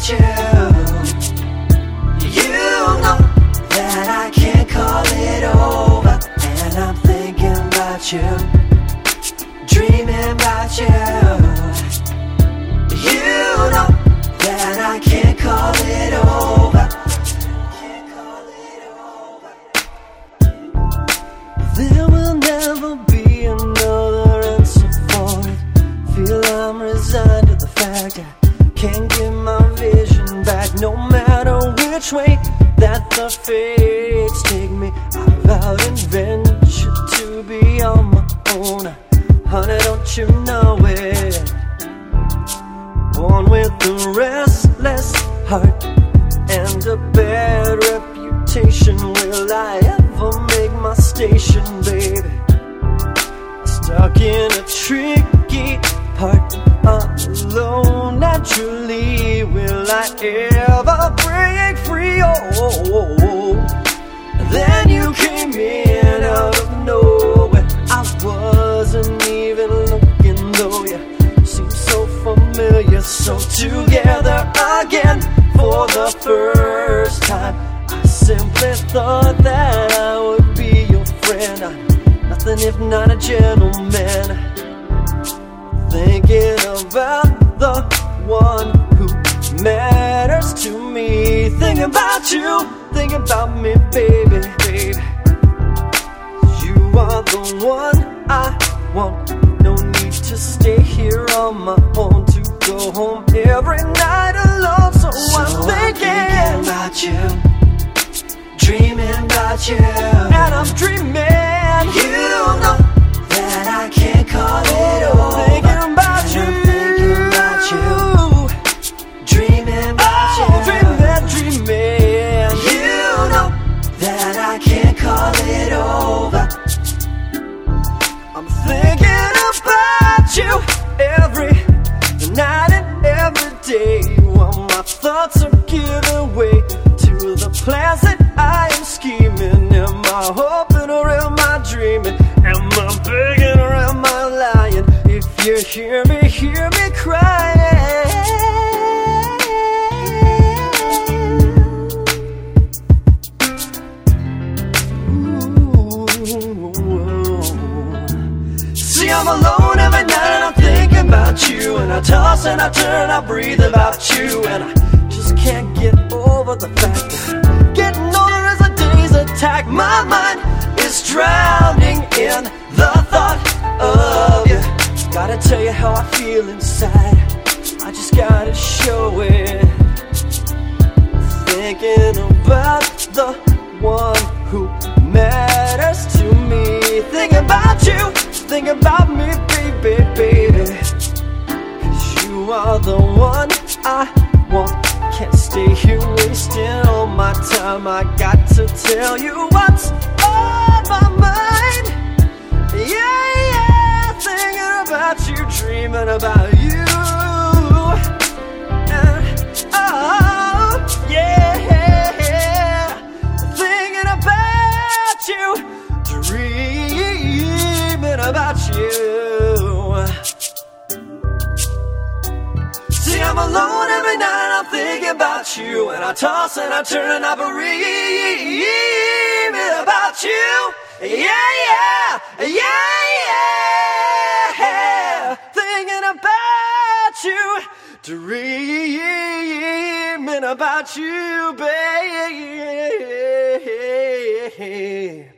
about you. You know that I can't call it over, and I'm thinking about you, dreaming about you. You know that I can't call it over. There will never be another answer for it. Feel I'm resigned to the fact I can't get my vision back. No matter which way that the fates take me, I vow and venture to be on my own. Honey, don't you know it? Born with a restless heart and a bad reputation. Will I ever make my station, baby? Stuck in a tricky part, alone naturally. Will I ever break free? Oh, then you came in out of nowhere. I wasn't even looking, though you seem so familiar. So together again for the first time, I simply thought that I would be your friend. I'm nothing if not a gentleman. Thinking about the one who matters to me. Think about you, think about me, baby, baby. You are the one I want. No need to stay here on my own, to go home every night alone. So I'm thinking about you, dreaming about you, and I'm dreaming. You know that I can't call it over. Thinking about you, thinking about you, dreaming about you, dreaming. You know that I can't call it over. I'm thinking about you every night and every day, while my thoughts are giving way to the plans that I am scheming. Am I hoping or am I dreaming? Am I begging or am I lying? If you hear me crying. See, I'm alone every night and I'm thinking about you, and I toss and I turn, I breathe about you, and I just can't get over the fact that getting older as the days attack. My mind is drowning in the thought of you. Gotta tell you how I feel inside, I just gotta show it. Thinking about the one who matters to me. Thinking about you, thinking about me, baby, baby. 'Cause you are the one I want. Can't stay here wasting all my time. I got to tell you what's on my mind. Yeah, yeah, thinking about you, dreaming about you. Oh, yeah, thinking about you, dreaming about you. See, I'm alone every night and I'm thinking about you, and I toss and I turn and I dream about you. Yeah, yeah, yeah, yeah. Thinking about you, dreaming about you, babe.